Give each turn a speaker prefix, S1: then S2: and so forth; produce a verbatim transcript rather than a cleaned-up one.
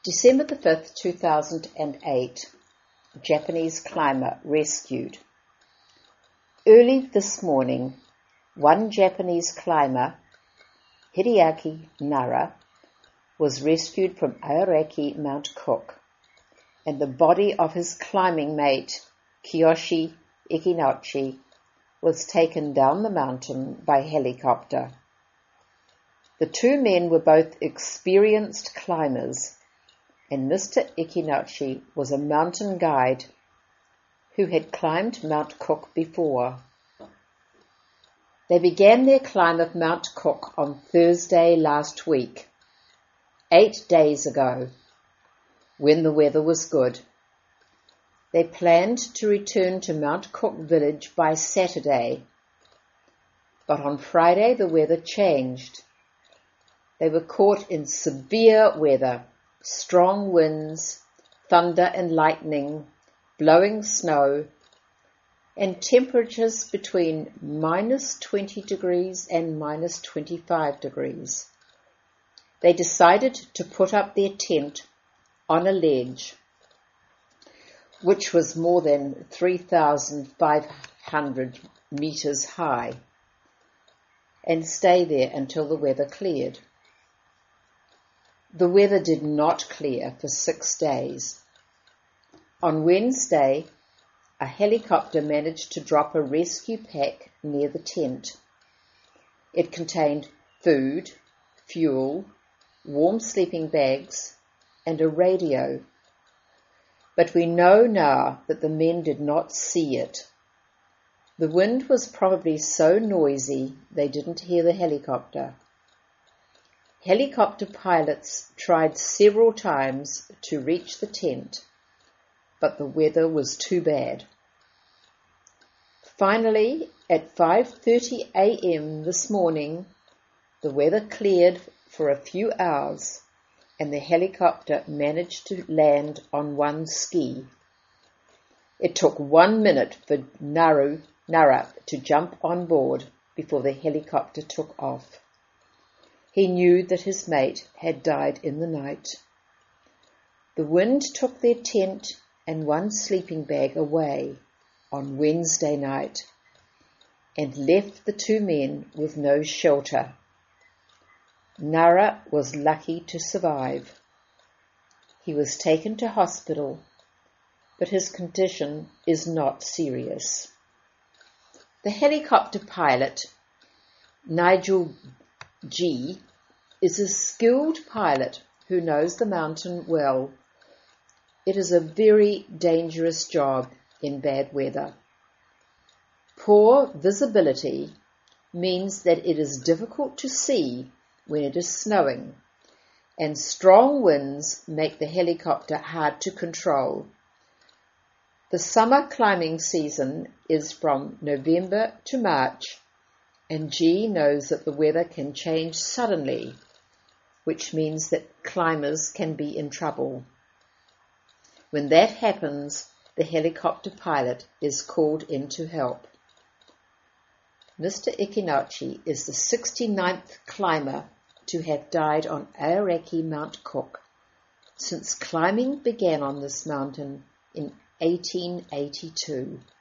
S1: December the fifth, two thousand eight. Japanese climber rescued. Early this morning, one Japanese climber, Hideaki Nara, was rescued from Aoraki, Mount Cook, and the body of his climbing mate, Kiyoshi Ikinouchi, was taken down the mountain by helicopter. The two men were both experienced climbers, and Mister Ikinouchi was a mountain guide who had climbed Mount Cook before. They began their climb of Mount Cook on Thursday last week, eight days ago, when the weather was good. They planned to return to Mount Cook village by Saturday, but on Friday the weather changed. They were caught in severe weather, strong winds, thunder and lightning, blowing snow, and temperatures between minus twenty degrees and minus twenty-five degrees. They decided to put up their tent on a ledge, which was more than three thousand five hundred meters high, and stay there until the weather cleared. The weather did not clear for six days. On Wednesday, a helicopter managed to drop a rescue pack near the tent. It contained food, fuel, warm sleeping bags, and a radio. But we know now that the men did not see it. The wind was probably so noisy they didn't hear the helicopter. Helicopter pilots tried several times to reach the tent, but the weather was too bad. Finally, at five thirty a.m. this morning, the weather cleared for a few hours, and the helicopter managed to land on one ski. It took one minute for Naru, Nara to jump on board before the helicopter took off. He knew that his mate had died in the night. The wind took their tent and one sleeping bag away on Wednesday night and left the two men with no shelter. Nara was lucky to survive. He was taken to hospital, but his condition is not serious. The helicopter pilot, Nigel G., is a skilled pilot who knows the mountain well. It is a very dangerous job in bad weather. Poor visibility means that it is difficult to see when it is snowing, and strong winds make the helicopter hard to control. The summer climbing season is from November to March, and G knows that the weather can change suddenly, which means that climbers can be in trouble. When that happens, the helicopter pilot is called in to help. Mister Ikinouchi is the sixty-ninth climber to have died on Aoraki Mount Cook since climbing began on this mountain in eighteen eighty-two.